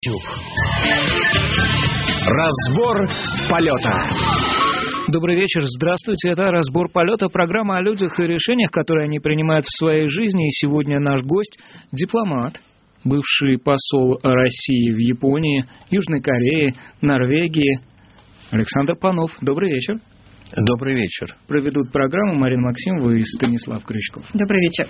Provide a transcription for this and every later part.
Разбор полета. Добрый вечер, здравствуйте, это «Разбор полета», программа о людях и решениях, которые они принимают в своей жизни. И сегодня наш гость – дипломат, бывший посол России в Японии, Южной Корее, Норвегии Александр Панов. Добрый вечер. Добрый вечер. Проведут программу Марина Максимова и Станислав Крючков. Добрый вечер.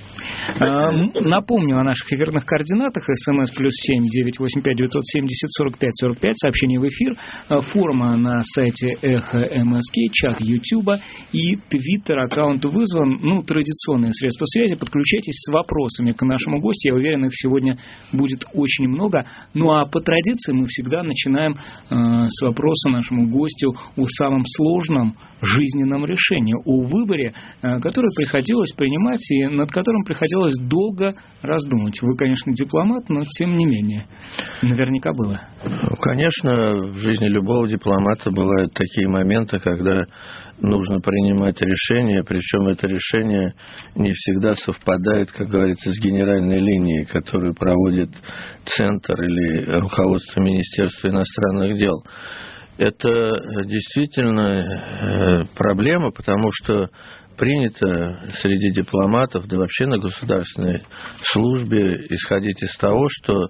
Напомню о наших эфирных координатах. СМС +7 985 970 45 45. Сообщение в эфир. Форма на сайте Эхо МСК, чат Ютуба и Твиттер. Аккаунт вызван. Традиционные средства связи. Подключайтесь с вопросами к нашему гостю. Я уверен, их сегодня будет очень много. А по традиции мы всегда начинаем с вопроса нашему гостю о самом сложном жизненном решении, о выборе, которое приходилось принимать и над которым приходилось долго раздумывать. Вы, конечно, дипломат, но тем не менее. Наверняка было. Конечно, в жизни любого дипломата бывают такие моменты, когда нужно принимать решение, причем это решение не всегда совпадает, как говорится, с генеральной линией, которую проводит Центр или руководство Министерства иностранных дел. Это действительно проблема, потому что принято среди дипломатов, да вообще на государственной службе исходить из того, что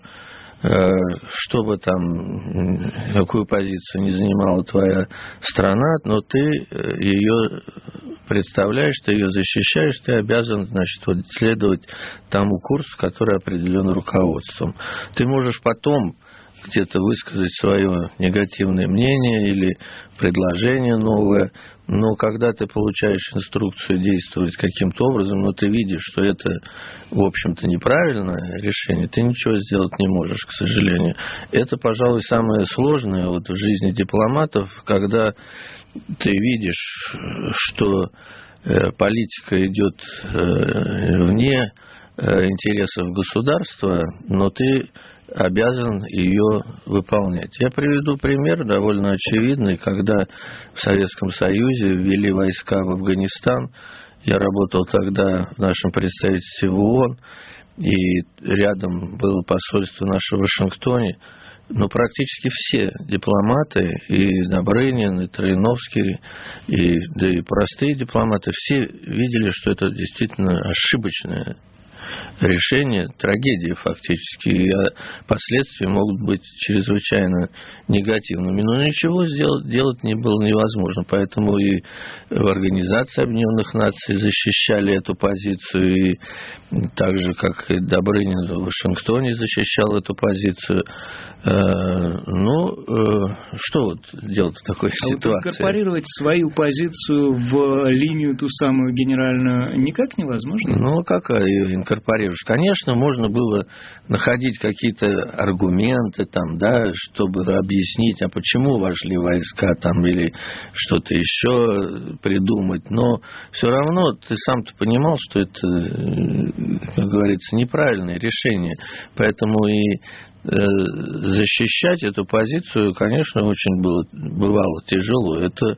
бы там, какую позицию не занимала твоя страна, но ты ее представляешь, ты ее защищаешь, ты обязан, следовать тому курсу, который определен руководством. Ты можешь потом где-то высказать свое негативное мнение или предложение новое, но когда ты получаешь инструкцию действовать каким-то образом, но ты видишь, что это, в общем-то, неправильное решение, ты ничего сделать не можешь, к сожалению. Это, пожалуй, самое сложное в жизни дипломатов, когда ты видишь, что политика идет вне интересов государства, но ты обязан ее выполнять. Я приведу пример довольно очевидный, когда в Советском Союзе ввели войска в Афганистан. Я работал тогда в нашем представительстве в ООН, и рядом было посольство наше в Вашингтоне. Но практически все дипломаты, и Добрынин, и Троиновский, да и простые дипломаты, все видели, что это действительно ошибочное решение, трагедия фактически, и последствия могут быть чрезвычайно негативными. Но ничего делать не было невозможно, поэтому и в Организации Объединенных Наций защищали эту позицию, и так же, как и Добрынин в Вашингтоне защищал эту позицию. Что делать в такой ситуации? Вот инкорпорировать свою позицию в линию ту самую генеральную никак невозможно? Как ее инкорпорируешь? Конечно, можно было находить какие-то аргументы, чтобы объяснить, а почему вошли войска, или что-то еще придумать, но все равно ты сам-то понимал, что это, как говорится, неправильное решение, поэтому и защищать эту позицию, конечно, очень бывало тяжело. Это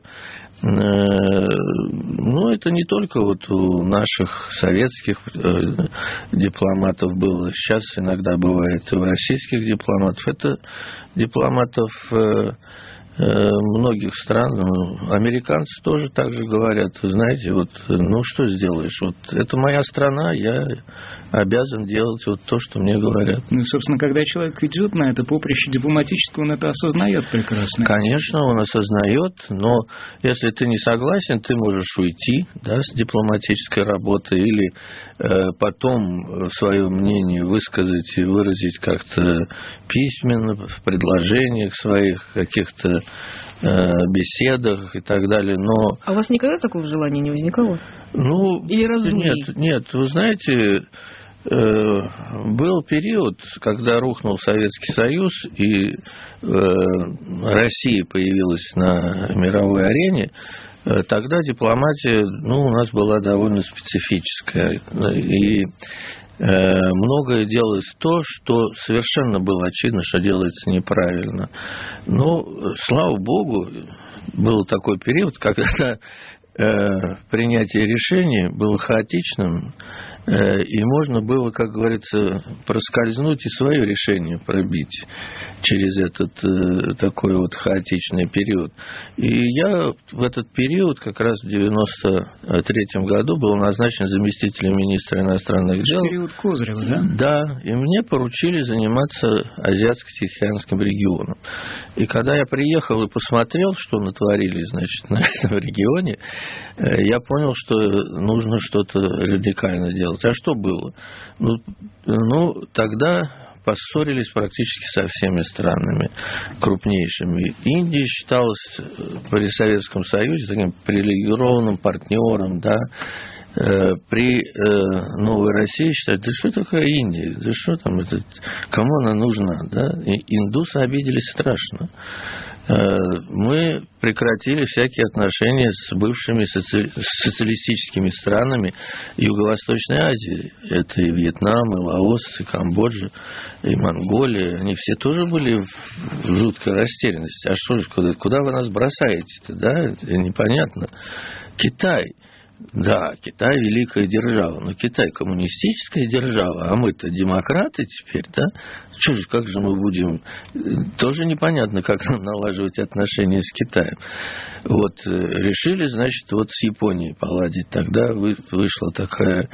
не только у наших советских дипломатов было. Сейчас иногда бывает и у российских дипломатов. Это дипломатов многих стран. Американцы тоже так же говорят. Вы знаете, что сделаешь? Это моя страна, я обязан делать то, что мне говорят. Собственно, когда человек идет на это поприще дипломатическое, он это осознает прекрасно. Конечно, он осознает, но если ты не согласен, ты можешь уйти с дипломатической работы или потом свое мнение высказать и выразить как-то письменно, в предложениях своих, каких-то беседах и так далее. Но... А у вас никогда такого желания не возникало? Или раздумий? Нет, вы знаете, был период, когда рухнул Советский Союз, и Россия появилась на мировой арене. Тогда дипломатия у нас была довольно специфическая. И многое делалось то, что совершенно было очевидно, что делается неправильно. Но, слава богу, был такой период, когда принятие решений было хаотичным, и можно было, как говорится, проскользнуть и свое решение пробить через этот такой вот хаотичный период. И я в этот период, как раз в 1993 году, был назначен заместителем министра иностранных дел. Период Козырева, да? Да, и мне поручили заниматься Азиатско-Тихоокеанским регионом. И когда я приехал и посмотрел, что натворили, значит, на этом регионе, я понял, что нужно что-то радикально делать. А что было? Ну, тогда поссорились практически со всеми странами крупнейшими. Индия считалась при Советском Союзе таким привилегированным партнером, да. При Новой России считают, да что такое Индия, да что там, кому она нужна, да? И индусы обиделись страшно. Мы прекратили всякие отношения с бывшими социалистическими странами Юго-Восточной Азии. Это и Вьетнам, и Лаос, и Камбоджа, и Монголия. Они все тоже были в жуткой растерянности. А что же, куда вы нас бросаете-то, да? Это непонятно. Китай. Да, Китай великая держава, но Китай коммунистическая держава, а мы-то демократы теперь, да? Что же, как же мы будем? Тоже непонятно, как нам налаживать отношения с Китаем. Вот, решили, значит, вот с Японией поладить. Тогда вышла такая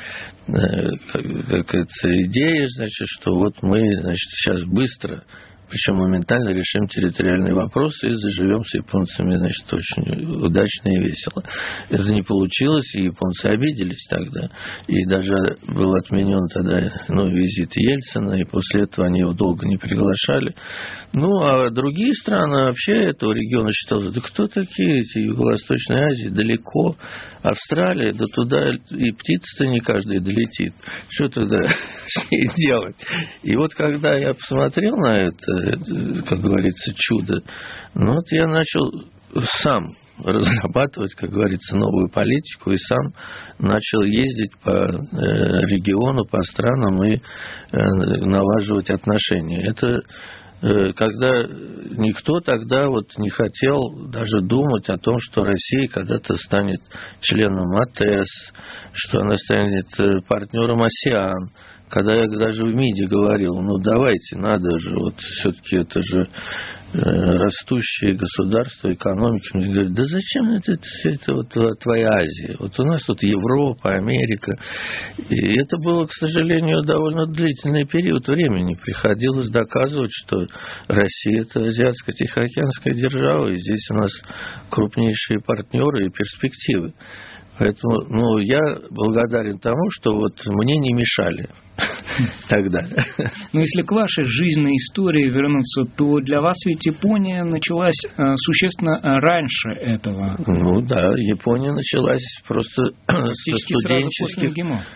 идея, значит, что вот мы, значит, сейчас быстро, причем моментально решим территориальные вопросы и заживем с японцами, значит, очень удачно и весело. Это не получилось, и японцы обиделись тогда. И даже был отменен тогда визит Ельцина, и после этого они его долго не приглашали. Ну, а другие страны вообще этого региона считали, да кто такие эти Юго-Восточной Азии, далеко. Австралия, да туда и птица-то не каждый долетит. Что тогда с ней делать? И вот когда я посмотрел на это, как говорится, чудо, вот я начал сам разрабатывать, как говорится, новую политику и сам начал ездить по региону, по странам и налаживать отношения. Это когда никто тогда вот не хотел даже думать о том, что Россия когда-то станет членом АТЭС, что она станет партнером АСЕАН. Когда я даже в МИДе говорил, давайте, надо же, вот все-таки это же растущее государство, экономики. Мне говорят, да зачем это все это вот твоя Азия? Вот у нас тут Европа, Америка. И это было, к сожалению, довольно длительный период времени. Приходилось доказывать, что Россия – это Азиатско-Тихоокеанская держава, и здесь у нас крупнейшие партнеры и перспективы. Поэтому я благодарен тому, что вот мне не мешали тогда. Но если к вашей жизненной истории вернуться, то для вас ведь Япония началась существенно раньше этого. Ну да, Япония началась просто со студенческих.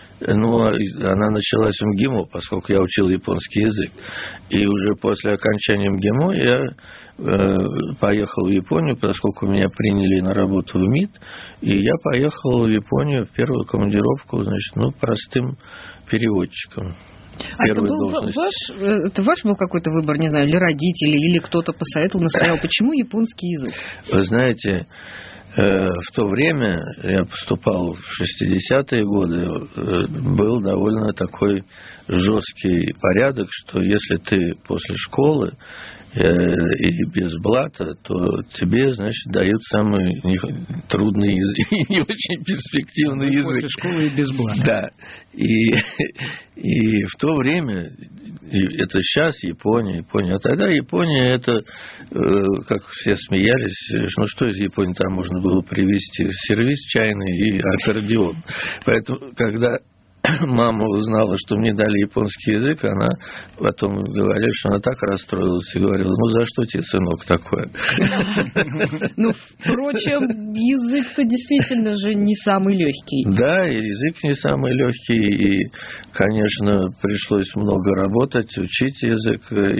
Она началась в МГИМО, поскольку я учил японский язык. И уже после окончания МГИМО я поехал в Японию, поскольку меня приняли на работу в МИД, и я поехал в Японию в первую командировку, значит, простым переводчиком. А это ваш был какой-то выбор, не знаю, или родители, или кто-то посоветовал, настоял, почему японский язык? Вы знаете, в то время, я поступал в 60-е годы, был довольно такой жесткий порядок, что если ты после школы и без блата, то тебе, значит, дают самый трудный и не очень перспективный язык. После школы и без блата. Да. И в то время, это сейчас Япония, а тогда Япония, это, как все смеялись, что из Японии там можно было привезти? Сервиз чайный и аккордеон. Поэтому, когда мама узнала, что мне дали японский язык, она потом говорила, что она так расстроилась и говорила, за что тебе, сынок, такое? Впрочем, язык-то действительно же не самый легкий. Да, и язык не самый легкий, и, конечно, пришлось много работать, учить язык,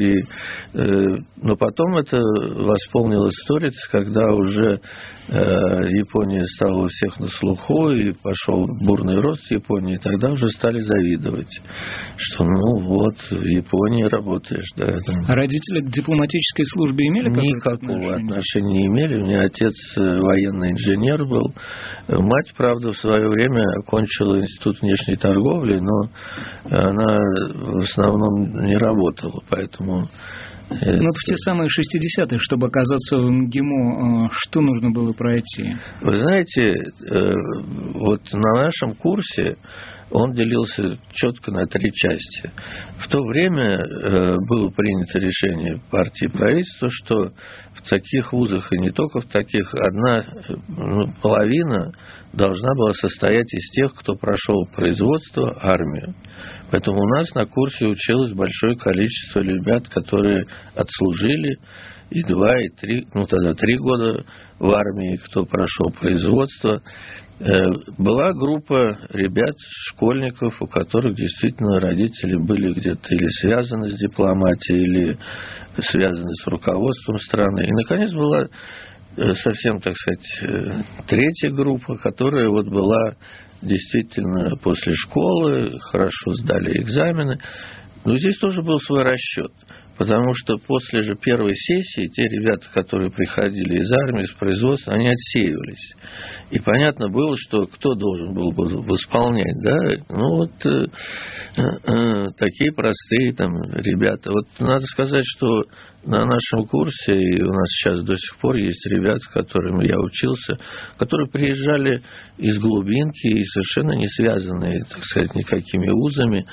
но потом это восполнилось сторис, когда уже Япония стала у всех на слуху, и пошел бурный рост Японии, и тогда уже стали завидовать, что ну вот, в Японии работаешь. Да, а родители к дипломатической службе имели никакого отношения не имели. У меня отец военный инженер был. Мать, правда, в свое время окончила институт внешней торговли, но она в основном не работала, поэтому... Ну, в те самые 60-е, чтобы оказаться в МГИМО, что нужно было пройти? Вы знаете, вот на нашем курсе он делился четко на 3 части. В то время было принято решение партии и правительства, что в таких вузах, и не только в таких, половина должна была состоять из тех, кто прошел производство, армию. Поэтому у нас на курсе училось большое количество ребят, которые отслужили и 2, и 3, тогда 3 года в армии, кто прошел производство. Была группа ребят, школьников, у которых действительно родители были где-то или связаны с дипломатией, или связаны с руководством страны. И, наконец, была совсем, так сказать, 3-я группа, которая вот была действительно после школы, хорошо сдали экзамены. Но здесь тоже был свой расчет. Потому что после же первой сессии те ребята, которые приходили из армии, из производства, они отсеивались. И понятно было, что кто должен был бы восполнять, да? Такие простые там ребята. Вот надо сказать, что на нашем курсе, и у нас сейчас до сих пор есть ребята, с которыми я учился, которые приезжали из глубинки и совершенно не связанные, так сказать, никакими вузами.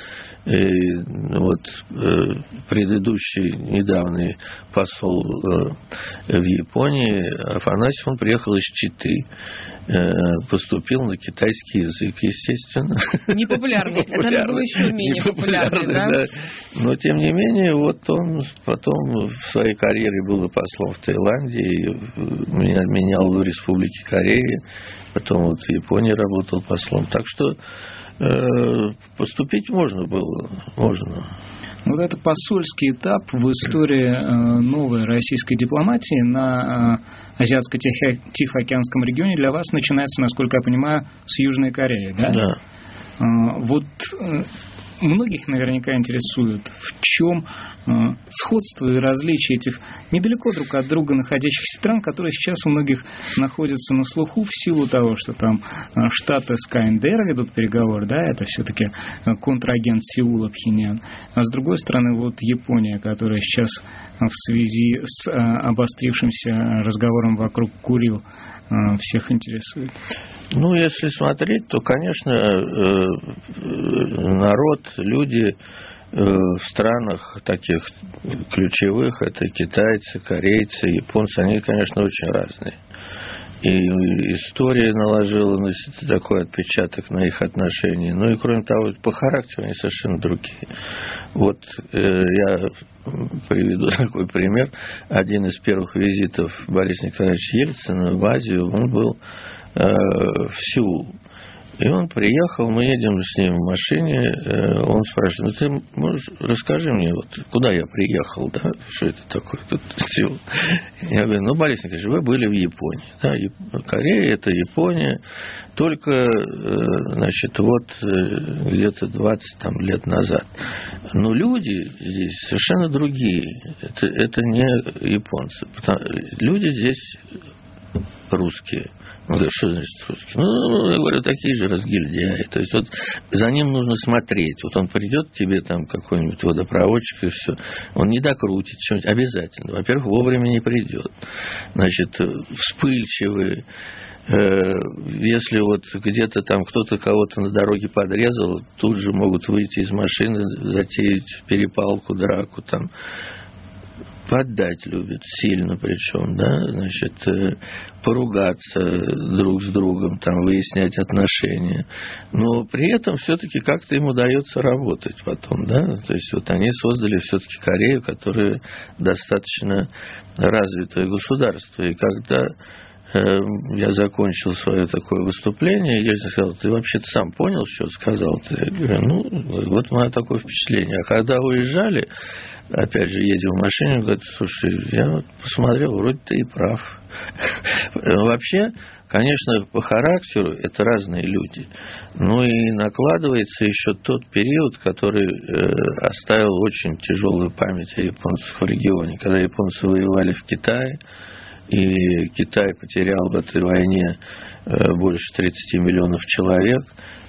Предыдущий недавний посол в Японии, Афанасьев, он приехал из Читы, поступил на китайский язык, естественно. Непопулярный. Это было еще менее популярный, да? Но, тем не менее, вот он потом в своей карьере был послом в Таиланде, менял в Республике Корея, потом вот в Японии работал послом. Так что поступить можно было, можно. Вот это посольский этап в истории новой российской дипломатии на Азиатско-Тихоокеанском регионе для вас начинается, насколько я понимаю, с Южной Кореи, да? Да. Вот многих наверняка интересует, в чем сходство и различие этих недалеко друг от друга находящихся стран, которые сейчас у многих находятся на слуху в силу того, что там Штаты с КНДР ведут переговоры, да, это все-таки контрагент Сеула, Пхеньян. А с другой стороны, вот Япония, которая сейчас в связи с обострившимся разговором вокруг Курил всех интересует. Ну, если смотреть, то, конечно, народ, люди в странах таких ключевых, это китайцы, корейцы, японцы, они, конечно, очень разные. И история наложила такой отпечаток на их отношения. Ну и, кроме того, по характеру они совершенно другие. Вот я приведу такой пример. Один из первых визитов Бориса Николаевича Ельцина в Азию, он был в Сеул. И он приехал, мы едем с ним в машине, он спрашивает, ты можешь, расскажи мне, вот, куда я приехал, да, что это такое тут Сеул? Я говорю, Борис Николаевич, вы были в Японии, да, Корея это Япония, только, значит, вот где-то 20 там, лет назад. Но люди здесь совершенно другие, это не японцы, люди здесь русские. Он говорит, что значит русские? Ну, я говорю, такие же разгильдяи. То есть, вот за ним нужно смотреть. Вот он придет к тебе, там, какой-нибудь водопроводчик, и все. Он не докрутит что-нибудь обязательно. Во-первых, вовремя не придет. Значит, вспыльчивые. Если вот где-то там кто-то кого-то на дороге подрезал, тут же могут выйти из машины, затеять перепалку, драку там. Поддать любят, сильно причем, да, значит, поругаться друг с другом, там, выяснять отношения. Но при этом все-таки как-то им удается работать потом, да. То есть вот они создали все-таки Корею, которая достаточно развитое государство. И когда я закончил свое такое выступление, Ельцин сказал: ты вообще-то сам понял, что сказал? Я говорю: вот мое такое впечатление. А когда уезжали, опять же, едем в машине, он говорит: слушай, я вот посмотрел, вроде ты и прав. Вообще, конечно, по характеру это разные люди. Ну и накладывается еще тот период, который оставил очень тяжелую память о японцах в регионе. Когда японцы воевали в Китае, и Китай потерял в этой войне больше 30 миллионов человек.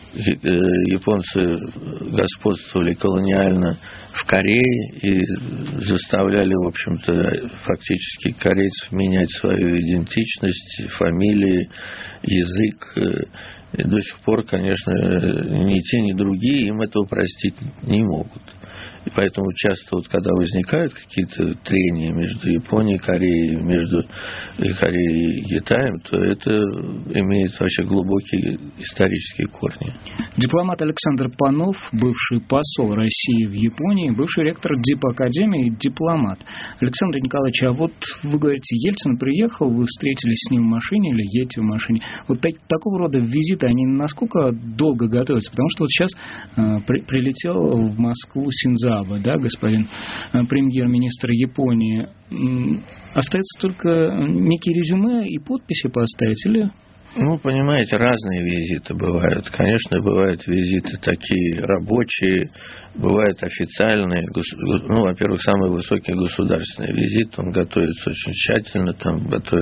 Японцы господствовали колониально в Корее и заставляли, в общем-то, фактически корейцев менять свою идентичность, фамилии, язык. И до сих пор, конечно, ни те, ни другие им этого простить не могут. И поэтому часто, вот, когда возникают какие-то трения между Японией и Кореей, между Кореей и Китаем, то это имеет вообще глубокие исторические корни. Дипломат Александр Панов, бывший посол России в Японии, бывший ректор Дипакадемии и дипломат. Александр Николаевич, а вот вы говорите, Ельцин приехал, вы встретились с ним в машине или едете в машине. Вот такого рода визиты, они насколько долго готовятся? Потому что вот сейчас прилетел в Москву Синдзо Абе, да, господин премьер-министр Японии. Остается только некие резюме и подписи поставить, или... Ну, понимаете, разные визиты бывают. Конечно, бывают визиты такие рабочие, бывают официальные. Ну, во-первых, самый высокий государственный визит, он готовится очень тщательно, там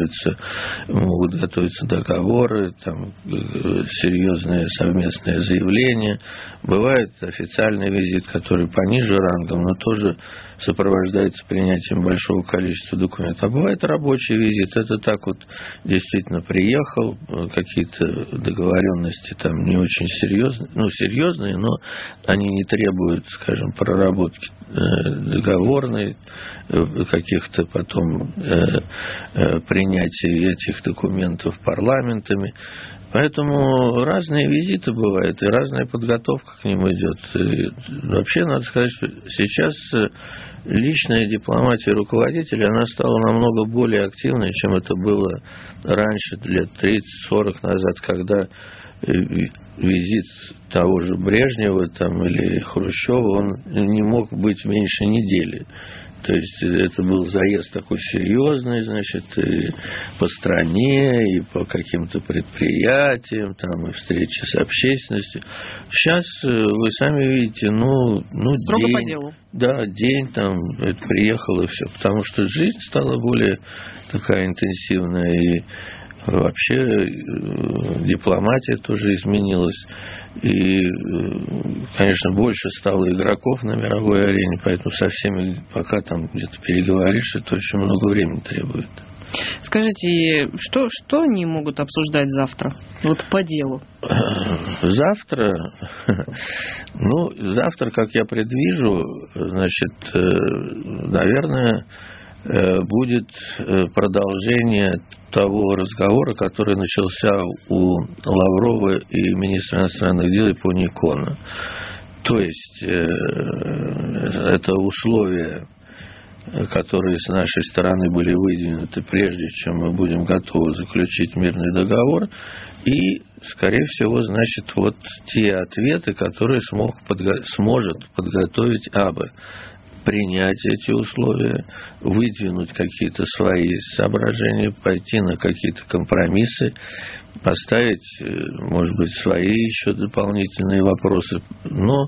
могут готовиться договоры, там серьезные совместные заявления. Бывает официальный визит, который пониже рангом, но тоже сопровождается принятием большого количества документов. А бывает рабочий визит, это так вот действительно приехал, какие-то договоренности там не очень серьезные, но они не требуют, скажем, проработки договорной, каких-то потом принятий этих документов парламентами. Поэтому разные визиты бывают, и разная подготовка к ним идет. И вообще, надо сказать, что сейчас личная дипломатия руководителя, она стала намного более активной, чем это было раньше, лет 30-40 назад, когда визит того же Брежнева там, или Хрущева, он не мог быть меньше недели. То есть это был заезд такой серьезный, значит, и по стране, и по каким-то предприятиям, там, и встречи с общественностью. Сейчас вы сами видите, строго день, по делу. Да, день там приехал и все, потому что жизнь стала более такая интенсивная, и вообще дипломатия тоже изменилась. И, конечно, больше стало игроков на мировой арене, поэтому со всеми пока там где-то переговоришь, это очень много времени требует. Скажите, что они могут обсуждать завтра? Вот по делу. Завтра, как я предвижу, значит, наверное, будет продолжение того разговора, который начался у Лаврова и министра иностранных дел Японии Коно. То есть это условия, которые с нашей стороны были выдвинуты, прежде чем мы будем готовы заключить мирный договор, и, скорее всего, значит, вот те ответы, которые сможет подготовить Абе. Принять эти условия, выдвинуть какие-то свои соображения, пойти на какие-то компромиссы, поставить, может быть, свои еще дополнительные вопросы. Но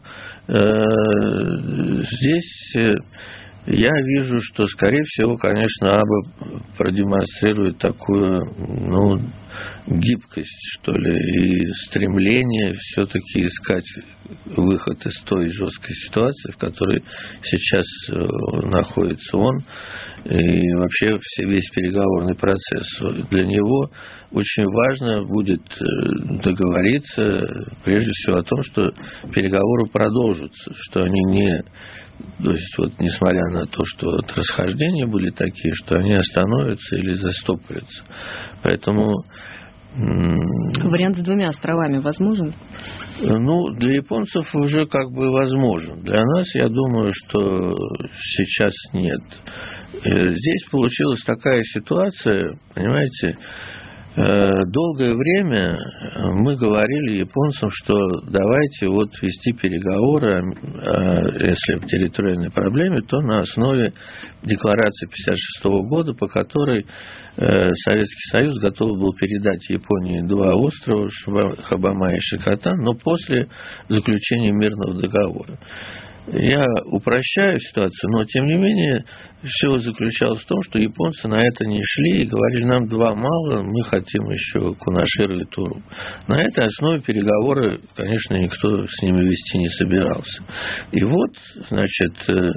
здесь я вижу, что, скорее всего, конечно, Абе продемонстрирует такую, гибкость, что ли, и стремление все-таки искать выход из той жесткой ситуации, в которой сейчас находится он, и вообще весь переговорный процесс. Для него очень важно будет договориться, прежде всего, о том, что переговоры продолжатся, что они не... То есть, вот, несмотря на то, что расхождения были такие, что они остановятся или застопорятся. Поэтому... Вариант с 2 островами возможен? Для японцев уже как бы возможен. Для нас, я думаю, что сейчас нет. Здесь получилась такая ситуация, понимаете, Долгое время мы говорили японцам, что давайте вот вести переговоры, если в территориальной проблеме, то на основе декларации 1956 года, по которой Советский Союз готов был передать Японии 2 острова, Хабама и Шикотан, но после заключения мирного договора. Я упрощаю ситуацию, но тем не менее все заключалось в том, что японцы на это не шли и говорили, нам 2 мало, мы хотим еще Кунашир и Туру. На этой основе переговоры, конечно, никто с ними вести не собирался. И вот, значит,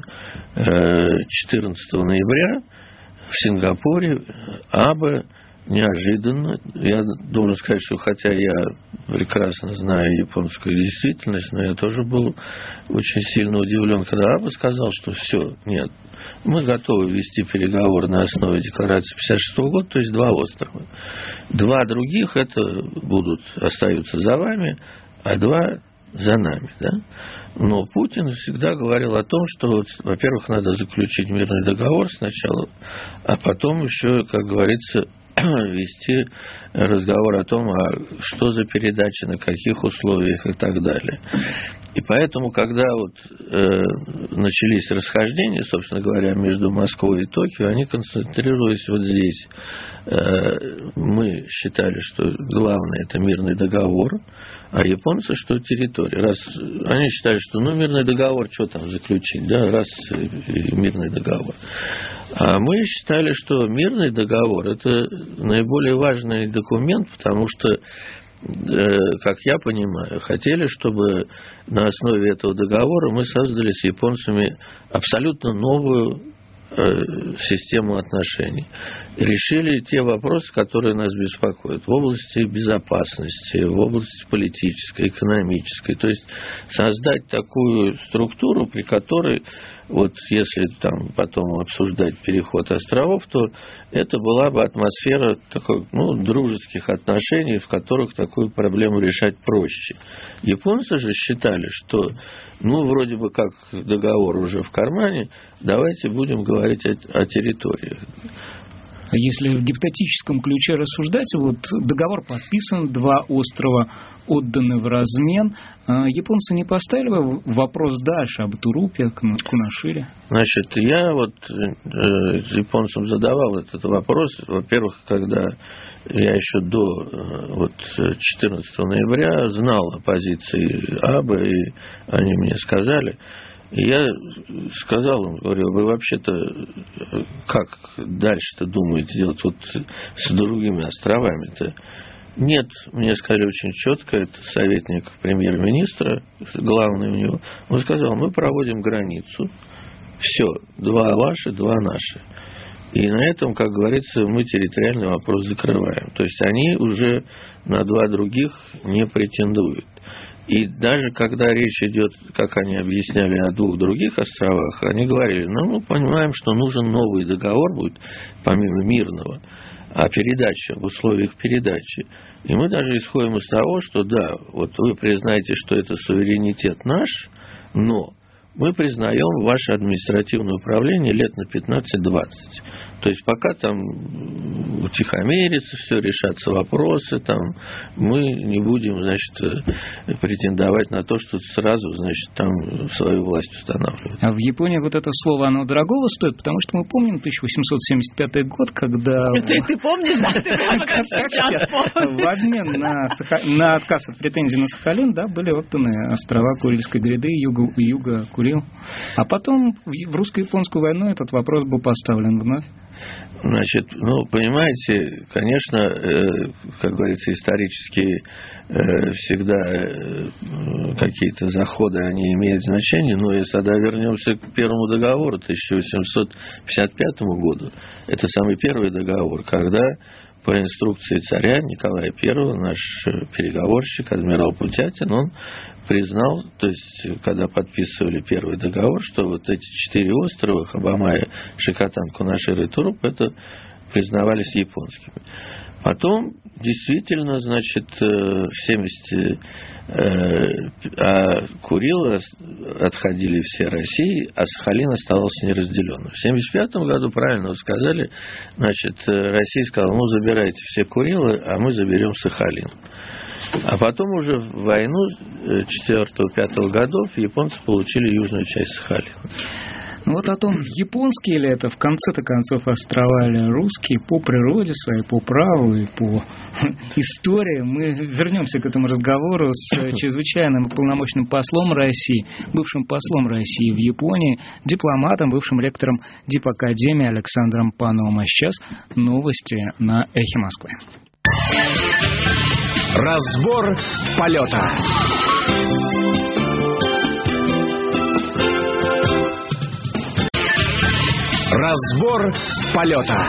14 ноября в Сингапуре Абе неожиданно, я должен сказать, что хотя я прекрасно знаю японскую действительность, но я тоже был очень сильно удивлен, когда Абе сказал, что все, нет, мы готовы вести переговоры на основе декларации 1956 года, то есть 2 острова. 2 других это остаются за вами, а 2 за нами, да? Но Путин всегда говорил о том, что, во-первых, надо заключить мирный договор сначала, а потом еще, как говорится, вести разговор о том, что за передача, на каких условиях и так далее. И поэтому, когда начались расхождения, собственно говоря, между Москвой и Токио, они концентрировались вот здесь. Мы считали, что главное – это мирный договор, а японцы, что территория. Они считали, что мирный договор, что там заключить, да, раз мирный договор. А мы считали, что мирный договор – это наиболее важный документ, потому что, как я понимаю, хотели, чтобы на основе этого договора мы создали с японцами абсолютно новую систему отношений. И решили те вопросы, которые нас беспокоят в области безопасности, в области политической, экономической. То есть создать такую структуру, при которой, вот если там потом обсуждать переход островов, то это была бы атмосфера такой, дружеских отношений, в которых такую проблему решать проще. Японцы же считали, что вроде бы как договор уже в кармане, давайте будем говорить о территориях. Если в гипотетическом ключе рассуждать, вот договор подписан, 2 острова отданы в размен. Японцы не поставили вопрос дальше об Турупе, Кунашире? Значит, я японцам задавал этот вопрос. Во-первых, когда я еще до 14 ноября знал о позиции Абе, и они мне сказали. И я сказал им, говорю, вы вообще-то как дальше-то думаете делать с другими островами-то? Нет, мне сказали очень четко, это советник премьер-министра, главный у него, он сказал, мы проводим границу, все, 2 ваши, 2 наши. И на этом, как говорится, мы территориальный вопрос закрываем. То есть они уже на 2 других не претендуют. И даже когда речь идет, как они объясняли, о 2 других островах, они говорили, мы понимаем, что нужен новый договор будет, помимо мирного, о передаче, об условиях передачи. И мы даже исходим из того, что да, вы признаете, что это суверенитет наш, но мы признаем ваше административное управление лет на 15-20. То есть пока там утихомирится, все решатся вопросы, там, мы не будем, претендовать на то, что сразу, там свою власть устанавливать. А в Японии вот это слово, оно дорогого стоит, потому что мы помним 1875 год, когда... Ты помнишь, да? Ты прямо как сейчас помнишь. В обмен на отказ от претензий на Сахалин, да, были отданы острова Курильской гряды, юга Курил. А потом в русско-японскую войну этот вопрос был поставлен вновь. Значит, понимаете, конечно, как говорится, исторически всегда какие-то заходы, они имеют значение, но если тогда вернемся к первому договору 1855 году, это самый первый договор, когда по инструкции царя Николая I, наш переговорщик, адмирал Путятин, он признал, то есть, когда подписывали первый договор, что вот эти 4 острова, Хабама, Шикотан, Кунашир и Туруп, это признавались японскими. Потом, действительно, значит, в 70 Курилы отходили все России, а Сахалин оставался неразделенным. В 75 году, правильно вы сказали, значит, Россия сказала, ну, забирайте все Курилы, а мы заберем Сахалин. А потом уже в войну 4-5 годов японцы получили южную часть Сахалина. Ну вот о том, японские ли это в конце-то концов острова или русские, по природе своей, по праву и по истории, мы вернемся к этому разговору с чрезвычайным и полномочным послом России, бывшим послом России в Японии, дипломатом, бывшим ректором Дипакадемии Александром Пановым. А сейчас новости на Эхе Москвы. Разбор полета. Разбор полета.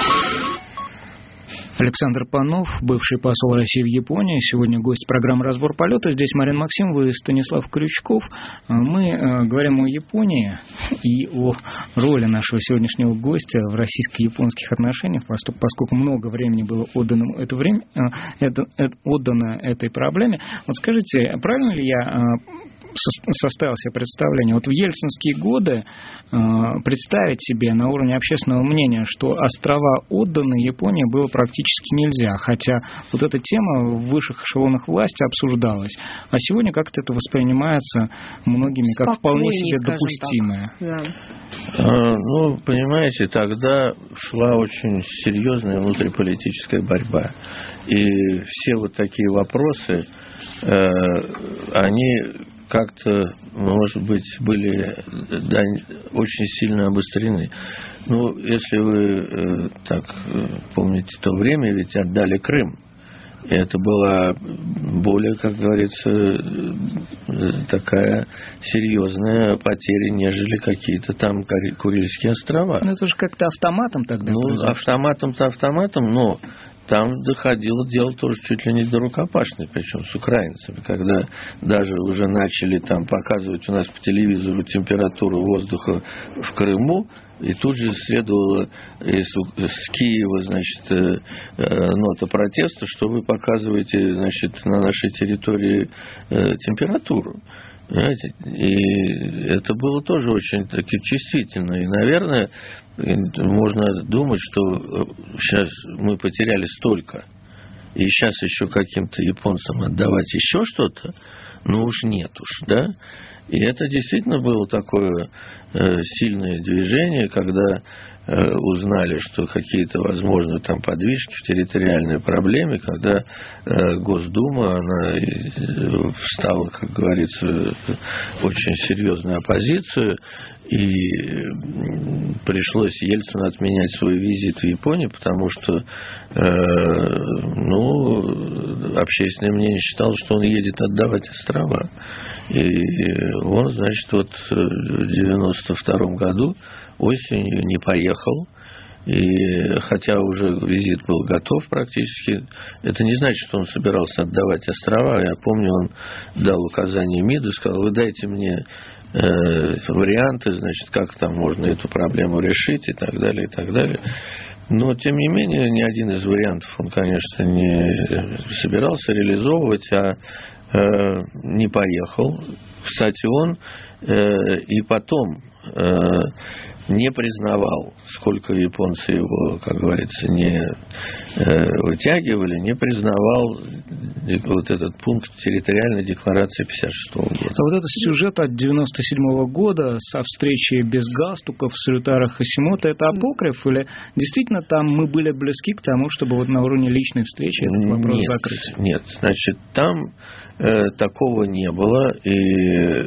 Александр Панов, бывший посол России в Японии, сегодня гость программы «Разбор полета». Здесь Марина Максимова и Станислав Крючков. Мы говорим о Японии и о роли нашего сегодняшнего гостя в российско-японских отношениях, поскольку много времени было отдано этой проблеме. Вот скажите, правильно ли я составил себе представление? Вот в ельцинские годы представить себе на уровне общественного мнения, что острова отданы Японии, было практически нельзя, хотя вот эта тема в высших эшелонах власти обсуждалась. А сегодня как-то это воспринимается многими как вполне себе допустимое. Да. Ну, понимаете, тогда шла очень серьезная внутриполитическая борьба. И все вот такие вопросы, они как-то, может быть, были очень сильно обострены. Ну, если вы так помните то время, ведь отдали Крым. И это была более, как говорится, такая серьезная потеря, нежели какие-то там Курильские острова. Ну, это же как-то автоматом тогда произошло. Автоматом-то автоматом, но там доходило дело тоже чуть ли не до рукопашной, причем с украинцами, когда даже уже начали там показывать у нас по телевизору температуру воздуха в Крыму, и тут же следовала с Киева, значит, нота протеста, что вы показываете, значит, на нашей территории температуру. Понимаете? И это было тоже очень таки чувствительно. И, наверное, можно думать, что сейчас мы потеряли столько, и сейчас еще каким-то японцам отдавать еще что-то, ну уж нет уж, да? И это действительно было такое сильное движение, когда узнали, что какие-то возможны там подвижки в территориальной проблеме, когда Госдума, она встала, как говорится, в очень серьезную оппозицию, и пришлось Ельцину отменять свой визит в Японию, потому что общественное мнение считало, что он едет отдавать острова. И он, значит, вот в 92 году осенью не поехал. И хотя уже визит был готов практически, это не значит, что он собирался отдавать острова. Я помню, он дал указание МИДу и сказал: вы дайте мне варианты, значит, как там можно эту проблему решить и так далее, и так далее. Но, тем не менее, ни один из вариантов он, конечно, не собирался реализовывать, а не поехал. Кстати, он и потом не признавал, сколько японцы его, как говорится, не вытягивали, не признавал вот этот пункт территориальной декларации 1956 года. А вот этот сюжет от 1997 года со встречей без галстуков в Срютара Хасимото, это апокриф или действительно там мы были близки к тому, чтобы вот на уровне личной встречи этот вопрос закрыть? Нет, значит, там такого не было, и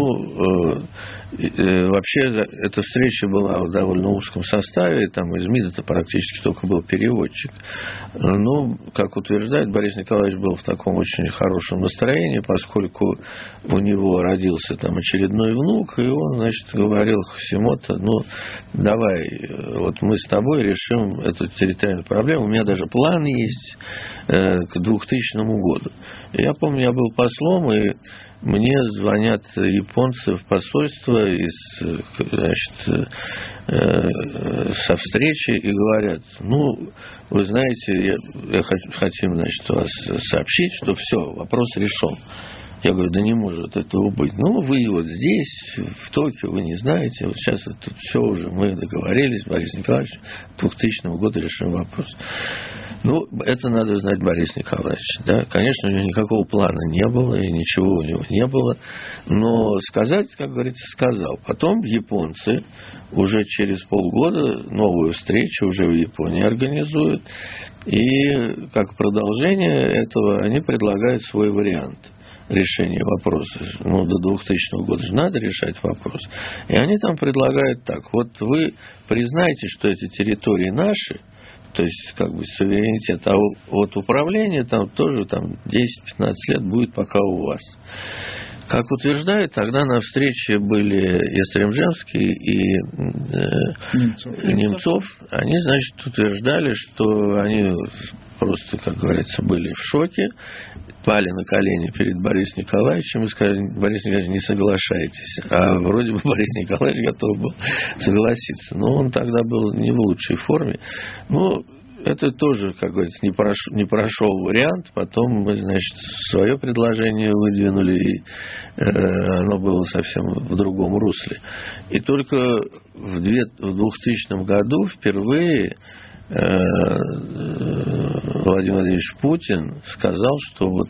вообще эта встреча была в довольно узком составе, там из МИДа-то практически только был переводчик. Но, как утверждает, Борис Николаевич был в таком очень хорошем настроении, поскольку у него родился там очередной внук, и он, значит, говорил Хасимото: давай, вот мы с тобой решим эту территориальную проблему, у меня даже план есть к 2000 году. И я помню, я был послом, и мне звонят японцы в посольство из, значит, со встречи и говорят, ну, вы знаете, хотим, значит, вас сообщить, что все, вопрос решен. Я говорю, да не может этого быть. Ну, вы вот здесь, в Токио, вы не знаете. Вот сейчас это все уже мы договорились, Борис Николаевич, 2000 года решим вопрос. Ну, это надо знать Борис Николаевич. Да? Конечно, у него никакого плана не было, и ничего у него не было. Но сказать, как говорится, сказал. Потом японцы уже через полгода новую встречу уже в Японии организуют. И как продолжение этого они предлагают свой вариант решения вопроса. Ну, до 2000 года же надо решать вопрос. И они там предлагают так. Вот вы признаете, что эти территории наши, то есть, как бы, суверенитет, а вот управление там тоже там 10-15 лет будет пока у вас. Как утверждают, тогда на встрече были Естремжевский и Немцов. Они, значит, утверждали, что они просто, как говорится, были в шоке, пали на колени перед Борисом Николаевичем и сказали, Борис Николаевич, не соглашайтесь. А вроде бы Борис Николаевич готов был согласиться. Но он тогда был не в лучшей форме. Но это тоже, как говорится, не прошел вариант. Потом мы, значит, свое предложение выдвинули, и оно было совсем в другом русле. И только в 2000 году впервые Владимир Владимирович Путин сказал, что вот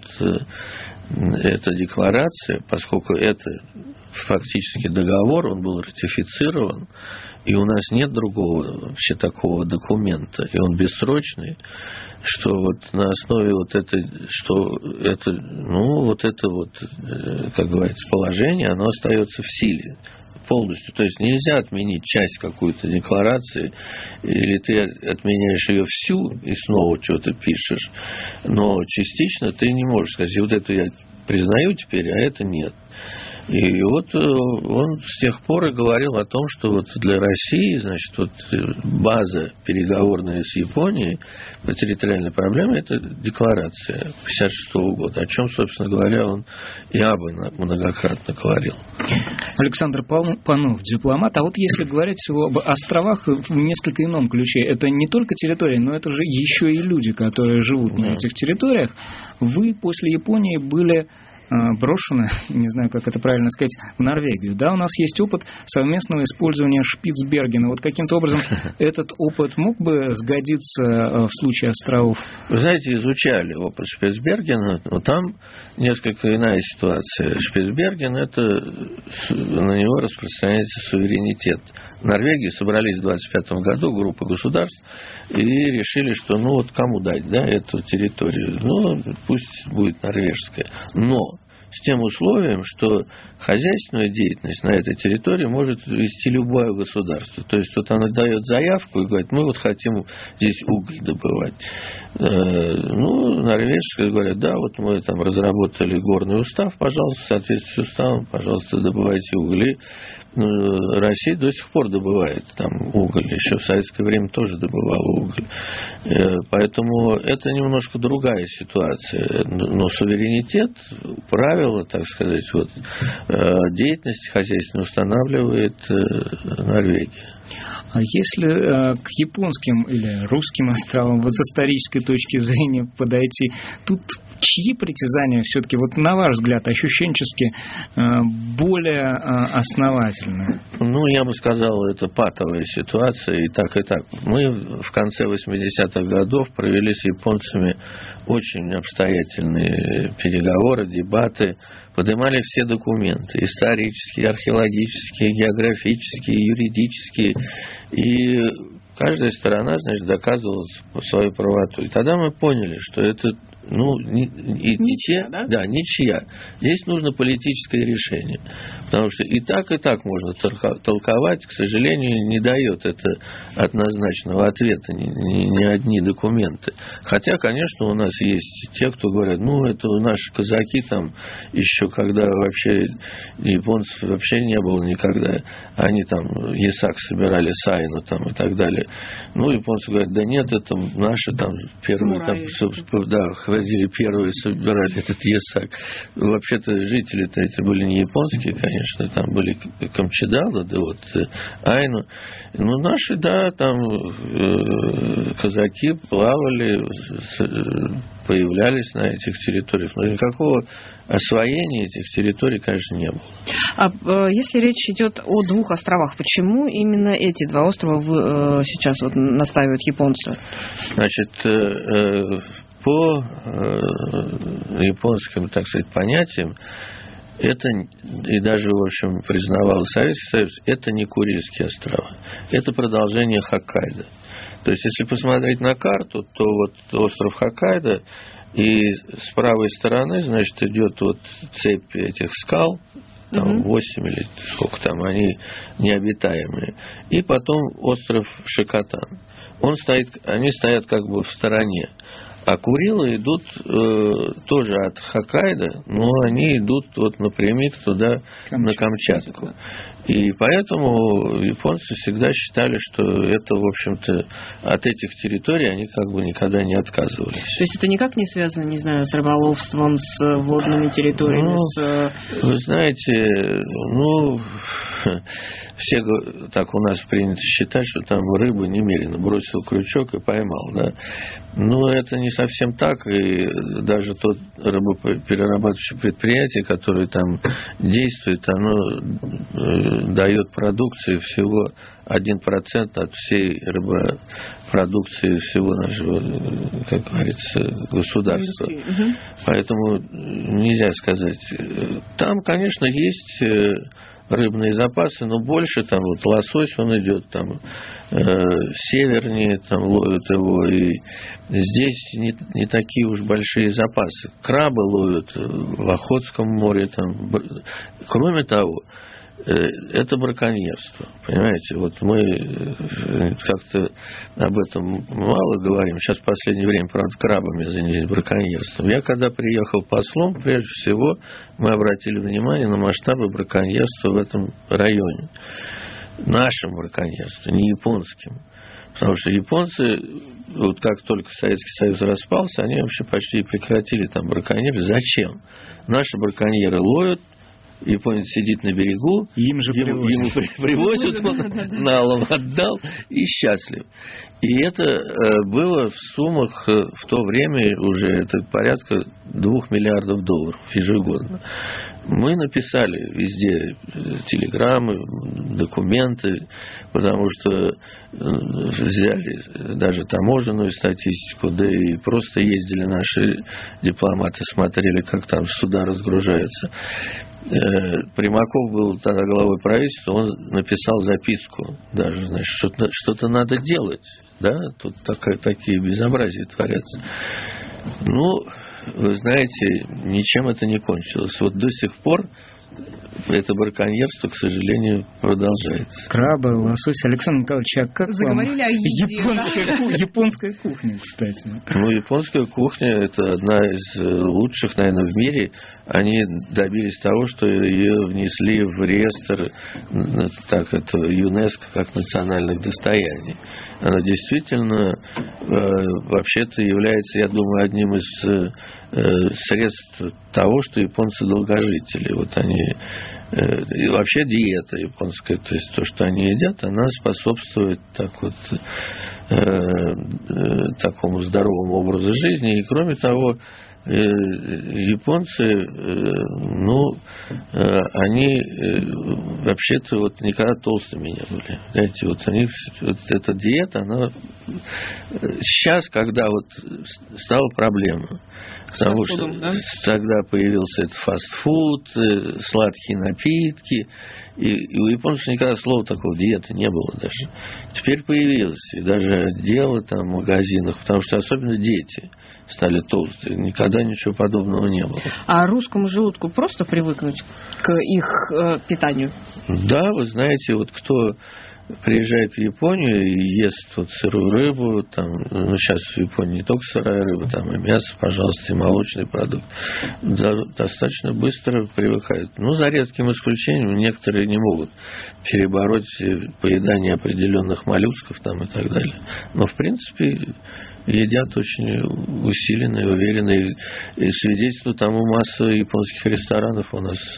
эта декларация, поскольку это фактически договор, он был ратифицирован, и у нас нет другого вообще такого документа, и он бессрочный, что вот на основе вот этой, что это, ну, вот это вот, как говорится, положение, оно остается в силе полностью. То есть нельзя отменить часть какой-то декларации, или ты отменяешь ее всю и снова что-то пишешь, но частично ты не можешь сказать, вот это я признаю теперь, а это нет. И вот он с тех пор и говорил о том, что вот для России, значит, вот база переговорная с Японией по территориальной проблеме – это декларация 1956 года, о чем, собственно говоря, он и Абе многократно говорил. Александр Панов, дипломат. А вот если говорить об островах в несколько ином ключе, это не только территория, но это же еще и люди, которые живут на этих территориях. Вы после Японии были брошены, не знаю, как это правильно сказать, в Норвегию. Да, у нас есть опыт совместного использования Шпицбергена. Вот каким-то образом этот опыт мог бы сгодиться в случае островов? Вы знаете, изучали опыт Шпицбергена, но там несколько иная ситуация. Шпицберген, это на него распространяется суверенитет. В Норвегии собрались в 1925 году группа государств и решили, что ну вот кому дать, да, эту территорию. Ну, пусть будет норвежская. Но с тем условием, что хозяйственную деятельность на этой территории может вести любое государство. То есть вот оно дает заявку и говорит, мы вот хотим здесь уголь добывать. Ну, норвежцы говорят, да, вот мы там разработали горный устав, пожалуйста, в соответствии с уставом, пожалуйста, добывайте угли. Россия до сих пор добывает там уголь, еще в советское время тоже добывала уголь. Поэтому это немножко другая ситуация. Но суверенитет, правила, так сказать, вот, деятельность хозяйственную устанавливает Норвегия. А если к японским или русским островам вот с исторической точки зрения подойти, тут чьи притязания все-таки, вот на ваш взгляд, ощущенчески более основательные? Ну, я бы сказал, это патовая ситуация, и так, и так. Мы в конце 80-х годов провели с японцами очень обстоятельные переговоры, дебаты, поднимали все документы, исторические, археологические, географические, юридические, и каждая сторона, значит, доказывала свою правоту. И тогда мы поняли, что это ничья, да? Да, ничья. Здесь нужно политическое решение. Потому что и так можно толковать, к сожалению, не дает это однозначного ответа ни одни документы. Хотя, конечно, у нас есть те, кто говорят, ну, это наши казаки там еще когда вообще японцев вообще не было никогда. Они там ясак собирали, сайну там и так далее. Ну, японцы говорят, да нет, это наши там первые там, да, ходили первые, собирали этот ясак. Вообще-то жители-то это были не японские, конечно, там были камчедалы, да вот айну. Ну, наши, да, там казаки плавали, появлялись на этих территориях, но никакого освоения этих территорий, конечно, не было. А если речь идет о 2 островах, почему именно эти 2 острова сейчас вот настаивают японцы? Значит, по японским, так сказать, понятиям, это, и даже, в общем, признавал Советский Союз, это не Курильские острова, это продолжение Хоккайдо. То есть, если посмотреть на карту, то вот остров Хоккайдо, и с правой стороны, значит, идет вот цепь этих скал, там 8 или сколько там, они необитаемые. И потом остров Шикотан. Они стоят как бы в стороне. А Курилы идут тоже от Хоккайдо, но они идут вот напрямик туда, на Камчатку. И поэтому японцы всегда считали, что это, в общем-то, от этих территорий они как бы никогда не отказывались. То есть это никак не связано, не знаю, с рыболовством, с водными территориями? Вы знаете, все так у нас принято считать, что там рыба немерено, бросил крючок и поймал, да. Но это не совсем так, и даже то рыбоперерабатывающее предприятие, которое там действует, оно дает продукции всего 1% от всей рыбопродукции всего нашего, как говорится, государства. Поэтому нельзя сказать. Там, конечно, есть рыбные запасы, но больше там вот лосось, он идет там севернее, там ловят его, и здесь не такие уж большие запасы. Крабы ловят в Охотском море, там. Кроме того, это браконьерство, понимаете? Вот мы как-то об этом мало говорим. Сейчас в последнее время, правда, крабами занялись, браконьерством. Я когда приехал послом, прежде всего мы обратили внимание на масштабы браконьерства в этом районе. Нашим браконьерством, не японским. Потому что японцы, вот как только Советский Союз распался, они вообще почти прекратили там браконьерить. Зачем? Наши браконьеры ловят, японец сидит на берегу, ему привозят, он налом отдал и счастлив. И это было в суммах в то время уже это порядка $2 миллиардов ежегодно. Мы написали везде телеграммы, документы, потому что взяли даже таможенную статистику, да и просто ездили наши дипломаты, смотрели, как там суда разгружаются. Примаков был тогда главой правительства, он написал записку даже, значит, что-то надо делать, да, тут такие безобразия творятся. Вы знаете, ничем это не кончилось. Вот до сих пор это браконьерство, к сожалению, продолжается. Крабы, лосось. Александр Николаевич, а как заговорили о еде, японская кухня, кстати? Японская кухня – это одна из лучших, наверное, в мире. Они добились того, что ее внесли в реестр ЮНЕСКО как национальных достояний. Она действительно вообще-то является, я думаю, одним из средств того, что японцы долгожители. Вот они и вообще диета японская, то есть то, что они едят, она способствует такому здоровому образу жизни. И кроме того, японцы, они вообще-то никогда толстыми не были. Знаете, эта диета, она сейчас, когда стала проблема, потому что тогда появился этот фастфуд, сладкие напитки, и у японцев никогда слова такого диеты не было даже. Теперь появилось, и даже отделы там в магазинах, потому что особенно дети стали толстые. Никогда ничего подобного не было. А русскому желудку просто привыкнуть к их питанию? Да, вы знаете, кто приезжает в Японию и ест сырую рыбу, сейчас в Японии не только сырая рыба, там и мясо, пожалуйста, и молочный продукт, достаточно быстро привыкают. За редким исключением, некоторые не могут перебороть поедание определенных моллюсков там и так далее. Но, в принципе, едят очень усиленно и уверенно. И свидетельство тому масса японских ресторанов у нас.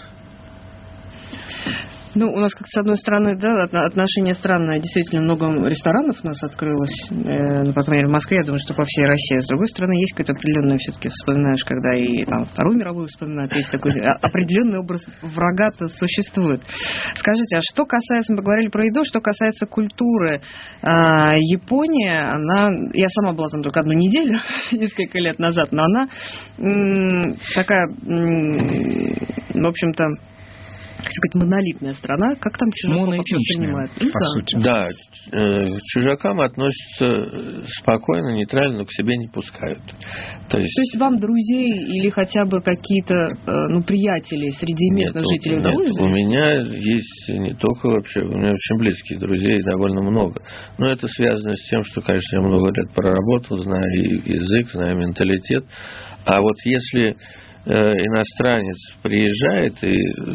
Ну, у нас, как с одной стороны, да, отношение странное. Действительно, много ресторанов у нас открылось, ну, по крайней мере, в Москве, я думаю, что по всей России. С другой стороны, есть какое-то определенное, все-таки вспоминаешь, когда и там Вторую мировую вспоминают, есть такой определенный образ врага-то существует. Скажите, а что касается, мы говорили про еду, что касается культуры, Япония, она, я сама была там только одну неделю, несколько лет назад, но она такая, в общем-то, как сказать, монолитная страна, как там чужаков воспринимают? По сути. Да, к чужакам относятся спокойно, нейтрально, но к себе не пускают. То есть вам друзей или хотя бы какие-то приятели среди местных жителей удалось? У меня есть не только вообще, у меня очень близких друзей довольно много. Но это связано с тем, что, конечно, я много лет проработал, знаю и язык, знаю менталитет. А вот если иностранец приезжает и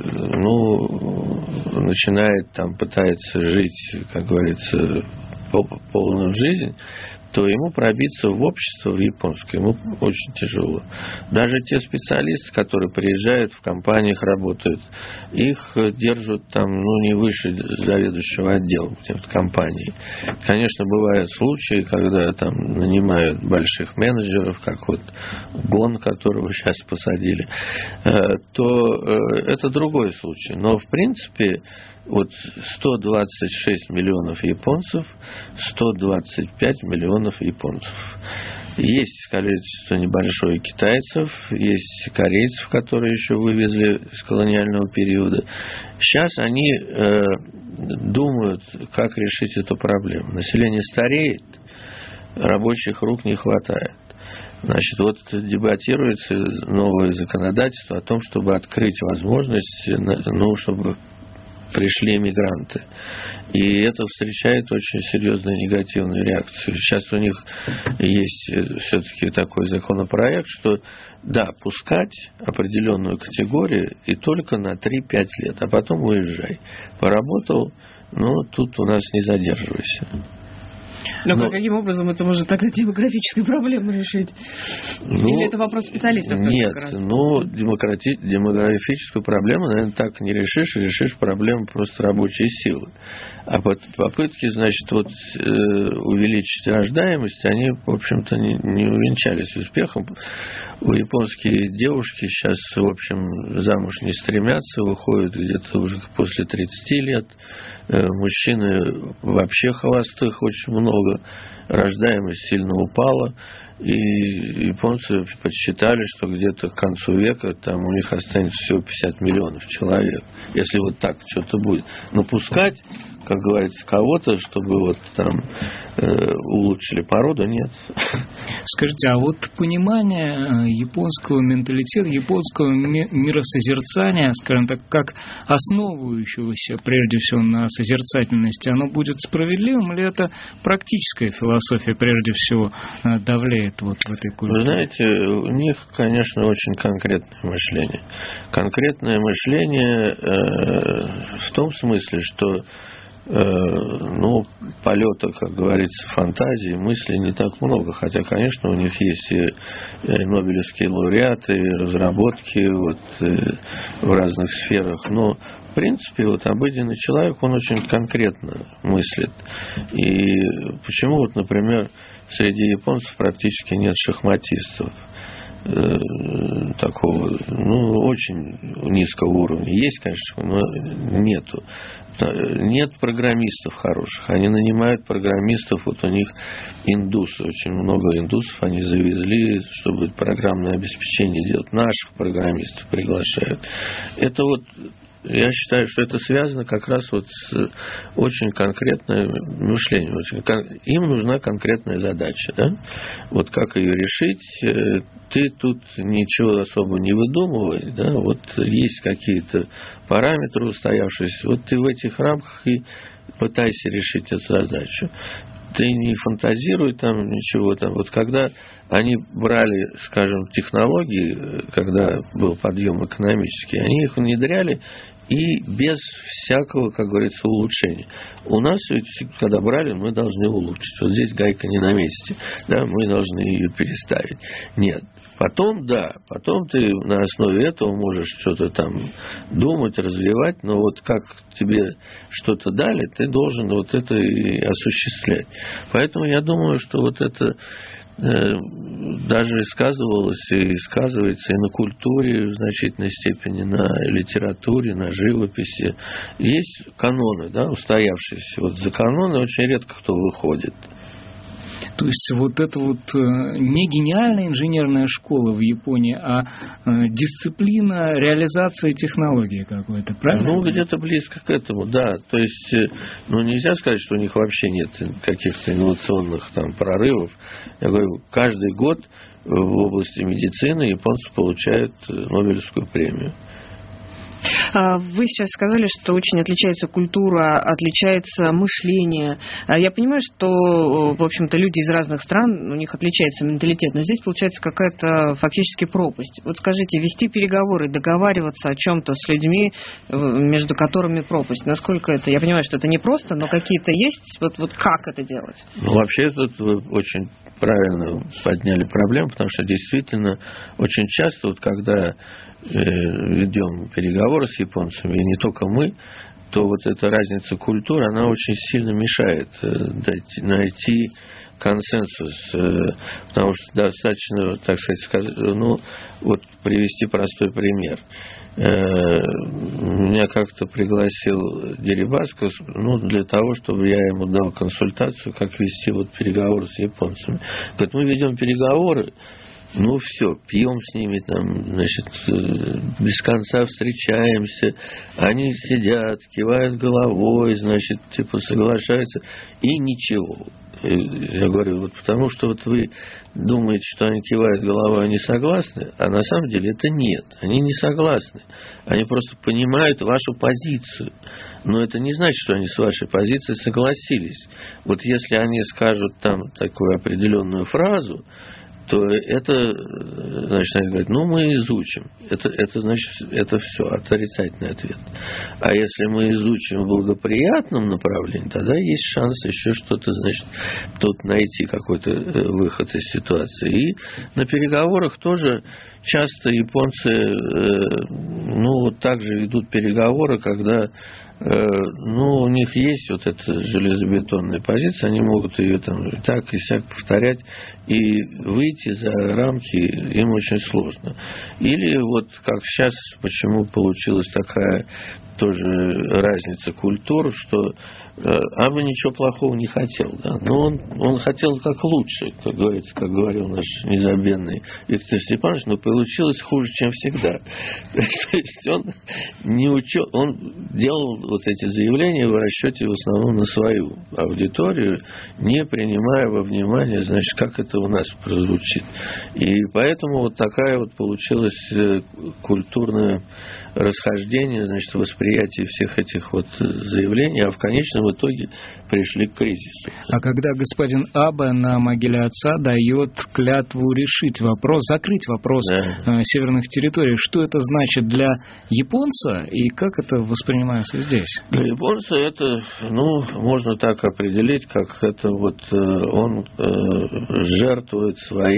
начинает там, пытается жить, как говорится, полную жизнь, то ему пробиться в общество, в японское, ему очень тяжело. Даже те специалисты, которые приезжают, в компаниях работают, их держат там, не выше заведующего отдела в компании. Конечно, бывают случаи, когда там нанимают больших менеджеров, как вот Гон, которого сейчас посадили, то это другой случай. Но, в принципе, вот 126 миллионов японцев, 125 миллионов японцев. Есть количество небольшое китайцев, есть корейцев, которые еще вывезли с колониального периода. Сейчас они думают, как решить эту проблему. Население стареет, рабочих рук не хватает. Значит, вот дебатируется новое законодательство о том, чтобы открыть возможность, чтобы пришли мигранты. И это встречает очень серьезную негативную реакцию. Сейчас у них есть все-таки такой законопроект, что да, пускать определенную категорию и только на 3-5 лет, а потом уезжай. Поработал, но тут у нас не задерживайся. Но каким образом это может тогда демографическую проблему решить? Или это вопрос специалистов? Нет, демографическую проблему, наверное, так не решишь. Решишь проблему просто рабочей силы. А попытки, значит, увеличить рождаемость, они, в общем-то, не увенчались успехом. Японские девушки сейчас, в общем, замуж не стремятся, выходят где-то уже после 30 лет. Мужчины вообще холостых очень много, рождаемость сильно упала, и японцы подсчитали, что где-то к концу века там у них останется всего 50 миллионов человек, если вот так что-то будет. Но пускать, как говорится, кого-то, чтобы улучшили породу, нет. Скажите, а вот понимание японского менталитета, японского миросозерцания, скажем так, как основывающегося прежде всего на созерцательности, оно будет справедливым, или это практическая философия прежде всего давляет в этой культуре? Вы знаете, у них, конечно, очень конкретное мышление. Конкретное мышление в том смысле, что полета, как говорится, фантазии, мыслей не так много. Хотя, конечно, у них есть и нобелевские лауреаты, и разработки в разных сферах. Но, в принципе, обыденный человек, он очень конкретно мыслит. И почему, например, среди японцев практически нет шахматистов такого, очень низкого уровня. Есть, конечно, но нету. Нет программистов хороших. Они нанимают программистов, у них индусы, очень много индусов они завезли, чтобы программное обеспечение делать. Наших программистов приглашают. Это я считаю, что это связано как раз с очень конкретным мышлением. Им нужна конкретная задача. Да? Как ее решить, ты тут ничего особо не выдумывай. Да? Есть какие-то параметры устоявшиеся. Ты в этих рамках и пытайся решить эту задачу. Ты не фантазируй ничего. Когда они брали, скажем, технологии, когда был подъем экономический, они их внедряли и без всякого, как говорится, улучшения. У нас ведь, когда брали, мы должны улучшить. Вот здесь гайка не на месте, да, мы должны ее переставить. Нет. Потом ты на основе этого можешь что-то там думать, развивать, но вот как тебе что-то дали, ты должен вот это и осуществлять. Поэтому я думаю, что вот это даже сказывалось и сказывается и на культуре в значительной степени, на литературе, на живописи. Есть каноны, да, устоявшиеся. Вот за каноны очень редко кто выходит. То есть вот это вот не гениальная инженерная школа в Японии, а дисциплина реализации технологии какой-то, правильно? Ну, где-то близко к этому, да. То есть, нельзя сказать, что у них вообще нет каких-то инновационных там прорывов. Я говорю, каждый год в области медицины японцы получают Нобелевскую премию. Вы сейчас сказали, что очень отличается культура, отличается мышление. Я понимаю, что, в общем-то, люди из разных стран, у них отличается менталитет, но здесь получается какая-то фактически пропасть. Вот скажите, вести переговоры, договариваться о чем-то с людьми, между которыми пропасть, насколько это? Я понимаю, что это непросто, но какие-то есть, вот как это делать? Вообще, тут вы очень правильно подняли проблему, потому что действительно очень часто, вот когда ведем переговоры с японцами, и не только мы, то вот эта разница культур, она очень сильно мешает найти консенсус, потому что достаточно, так сказать, привести простой пример. Меня как-то пригласил Дерибаско, для того, чтобы я ему дал консультацию, как вести переговоры с японцами. Говорит, мы ведем переговоры, все, пьем с ними, без конца встречаемся, они сидят, кивают головой, соглашаются, и ничего. Я говорю, потому что вы думаете, что они кивают головой, они согласны, а на самом деле это нет, они не согласны. Они просто понимают вашу позицию, но это не значит, что они с вашей позицией согласились. Вот если они скажут там такую определенную фразу, то это, значит, они говорят, мы изучим. Это значит, это все, отрицательный ответ. А если мы изучим в благоприятном направлении, тогда есть шанс еще что-то, значит, тут найти какой-то выход из ситуации. И на переговорах тоже часто японцы, также ведут переговоры, когда у них есть вот эта железобетонная позиция, они могут ее так и сяк повторять, и выйти за рамки им очень сложно. Или как сейчас, почему получилась такая тоже разница культур, что Аба ничего плохого не хотел, да, но он хотел как лучше, как говорится, как говорил наш незабвенный Виктор Степанович, но получилось хуже, чем всегда. То есть он делал эти заявления в расчете в основном на свою аудиторию, не принимая во внимание, значит, как это у нас прозвучит. И поэтому такая получилась культурное расхождение, значит, восприятие всех этих заявлений, а в конечном итоге пришли к кризису. А когда господин Абе на могиле отца дает клятву решить вопрос, закрыть вопрос северных территорий, что это значит для японца и как это воспринимается здесь? Для японца это, можно так определить, как это он жертвует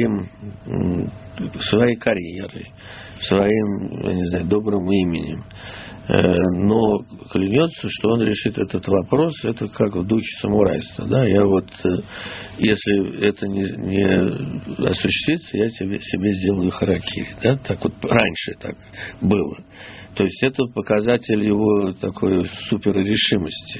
своей карьерой, своим, я не знаю, добрым именем. Но клянется, что он решит этот вопрос, это как в духе самурайства. Да? Если это не осуществится, я себе сделаю харакири. Да? Так раньше так было. То есть это показатель его такой суперрешимости.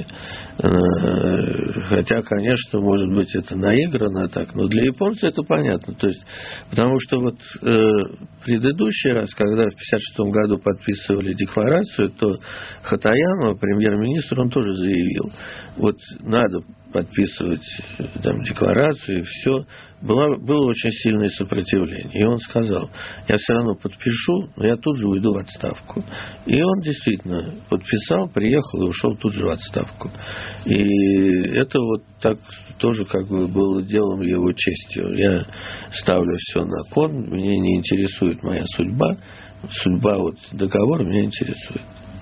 Хотя, конечно, может быть, это наиграно так, но для японца это понятно. То есть, потому что предыдущий раз, когда в 1956 году подписывали декларацию, то Хатаяма, премьер-министр, он тоже заявил, надо подписывать декларацию и все. Было очень сильное сопротивление. И он сказал, я все равно подпишу, но я тут же уйду в отставку. И он действительно подписал, приехал и ушел тут же в отставку. И это так тоже было делом его честью. Я ставлю все на кон, меня не интересует моя судьба. Судьба договора меня интересует.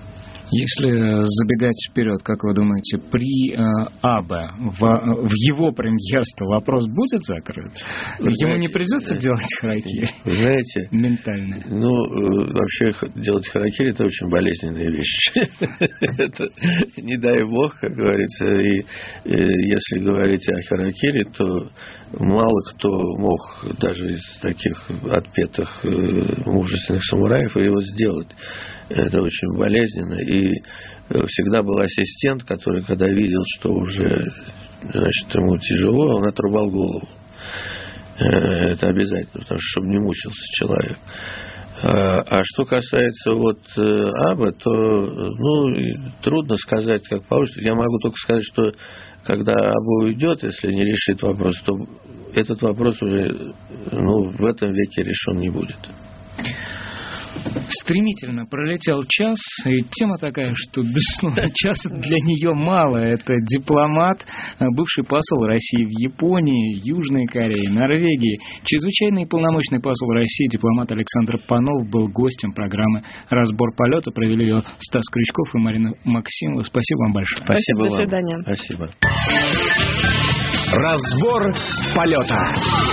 Если забегать вперед, как вы думаете, при Абе в его премьерство вопрос будет закрыт? Ему не придется делать харакири? Знаете, ментально. Вообще делать харакири — это очень болезненная вещь. Это не дай бог, как говорится. И если говорить о харакири, то мало кто мог даже из таких отпетых мужественных самураев его сделать. Это очень болезненно. И всегда был ассистент, который, когда видел, что уже, значит, ему тяжело, он отрубал голову. Это обязательно, потому что чтобы не мучился человек. А что касается Абе, то трудно сказать, как получится. Я могу только сказать, что когда Абе уйдет, если не решит вопрос, то этот вопрос уже в этом веке решен не будет. Стремительно пролетел час, и тема такая, что безусловно часа для нее мало. Это дипломат, бывший посол России в Японии, Южной Корее, Норвегии. Чрезвычайный и полномочный посол России, дипломат Александр Панов, был гостем программы «Разбор полета». Провели ее Стас Крючков и Марина Максимова. Спасибо вам большое. Спасибо вам. До свидания. Спасибо. Разбор полета.